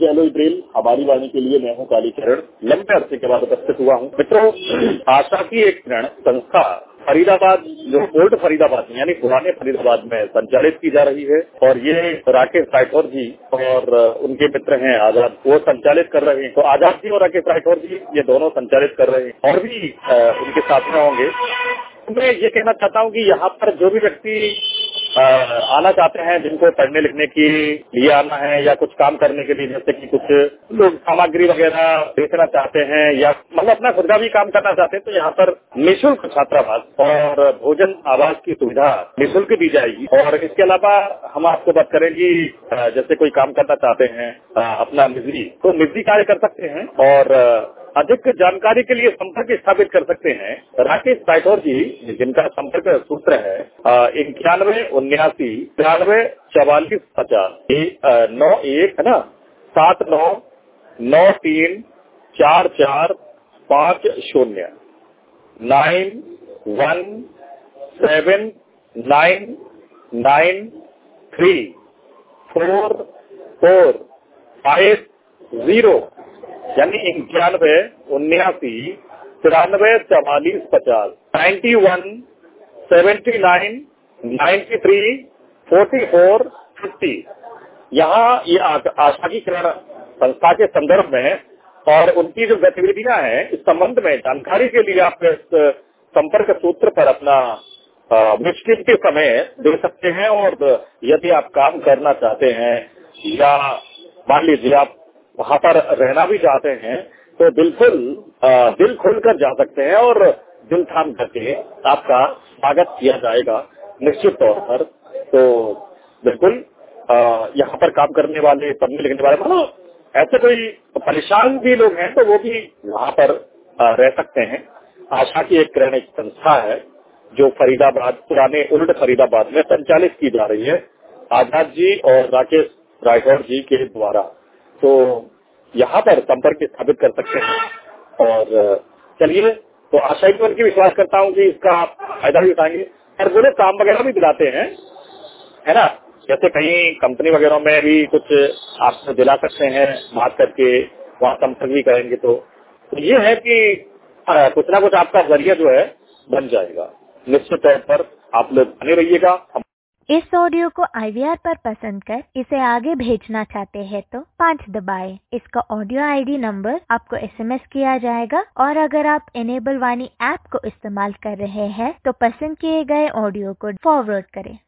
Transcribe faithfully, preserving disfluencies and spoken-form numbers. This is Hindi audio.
एलोई ब्रेल हमारी वाणी के लिए मैं हूँ काली किरण, लंबे अरसे के बाद उपस्थित हुआ हूँ। मित्रों, आशा की एक किरण संस्था फरीदाबाद, जो ओल्ड फरीदाबाद यानी पुराने फरीदाबाद में संचालित की जा रही है और ये राकेश राठौर जी और उनके मित्र हैं आजाद, वो संचालित कर रहे हैं। तो आजाद जी और राकेश राठौर जी ये दोनों संचालित कर रहे हैं और भी आ, उनके साथ में होंगे। मैं ये कहना चाहता हूँ कि यहाँ पर जो भी व्यक्ति आना चाहते हैं, जिनको पढ़ने लिखने के लिए आना है या कुछ काम करने के लिए, जैसे कि कुछ लोग सामग्री वगैरह बेचना चाहते हैं या मतलब अपना खुद का भी काम करना चाहते हैं, तो यहाँ पर निःशुल्क छात्रावास और भोजन आवास की सुविधा निःशुल्क दी जाएगी। और इसके अलावा हम आपको बात करें कि जैसे कोई काम करना चाहते हैं अपना निजी, तो निजी कार्य कर सकते हैं और अधिक जानकारी के लिए संपर्क स्थापित कर सकते हैं राकेश राठौर जी, जिनका संपर्क सूत्र है इक्यानवे उन्यासी तिरानवे चवालीस पचास नौ एक है ना सात नौ नौ तीन चार चार पाँच शून्य nine one seven nine nine three four four five zero यानी इक्यानवे उन्यासी तिरानवे चवालीस पचास ninety one seventy nine ninety three forty four fifty. यहाँ ये आशा की किरण संस्था के संदर्भ में और उनकी जो गतिविधियां हैं इस संबंध में जानकारी के लिए आप इस संपर्क सूत्र पर अपना मुश्किल के समय दे सकते हैं। और यदि आप काम करना चाहते हैं या मान लीजिए आप वहाँ पर रहना भी चाहते हैं, तो बिल्कुल दिल खोलकर जा सकते हैं और दिल थाम करके आपका स्वागत किया जाएगा निश्चित तौर पर। तो बिल्कुल यहाँ पर काम करने वाले, पढ़ने लिखने वाले, मतलब ऐसे कोई परेशान भी लोग हैं तो वो भी वहाँ पर रह सकते हैं। आशा की एक किरण एक संस्था है जो फरीदाबाद, पुराने उल्ट फरीदाबाद में संचालित की जा रही है आजाद जी और राकेश राठौर जी के द्वारा। तो यहाँ पर संपर्क स्थापित कर सकते हैं और चलिए, तो आशा ईश्वर की विश्वास करता हूँ कि इसका आप फायदा भी उठाएंगे और बोले काम वगैरह भी दिलाते हैं, है ना। जैसे कहीं कंपनी वगैरह में भी कुछ आपको दिला सकते हैं, बात करके वहाँ संपर्क भी करेंगे तो, तो ये है कि आ, कुछ ना कुछ आपका जरिया जो है बन जाएगा। निश्चित तौर पर आप लोग बने रहिएगा। इस ऑडियो को आई वी आर पर पसंद कर इसे आगे भेजना चाहते हैं तो पाँच दबाएं। इसका ऑडियो आई डी नंबर आपको एस एम एस किया जाएगा और अगर आप इनेबल वाणी ऐप को इस्तेमाल कर रहे हैं तो पसंद किए गए ऑडियो को फॉरवर्ड करें।